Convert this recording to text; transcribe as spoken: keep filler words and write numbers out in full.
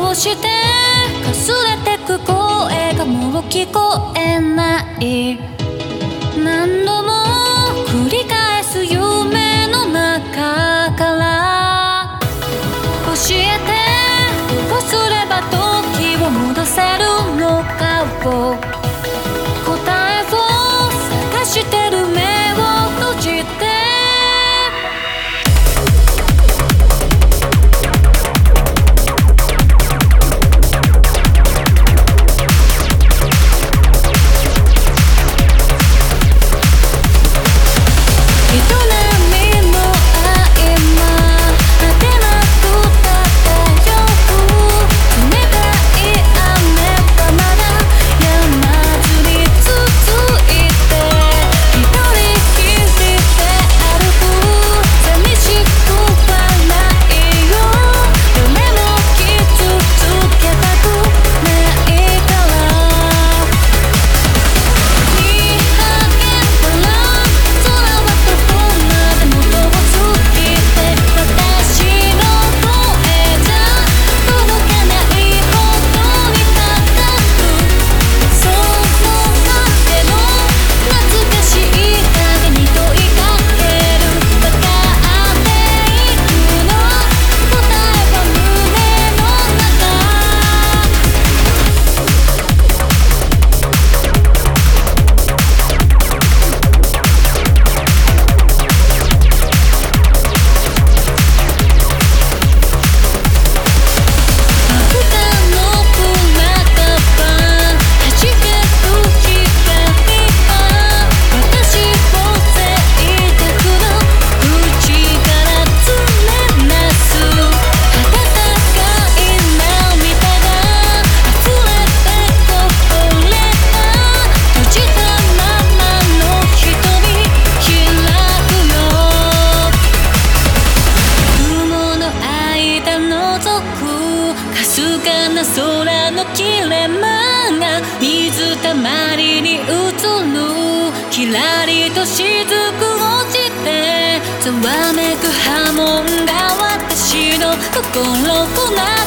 うしてかすれてく声がもう聞こえない。何度も繰り返す夢の中から教えて、どうすれば時を戻せるのかを、答えを探してる目を閉じて。空の切れ間が水たまりに映る。キラリと雫落ちてざわめく波紋が私の心を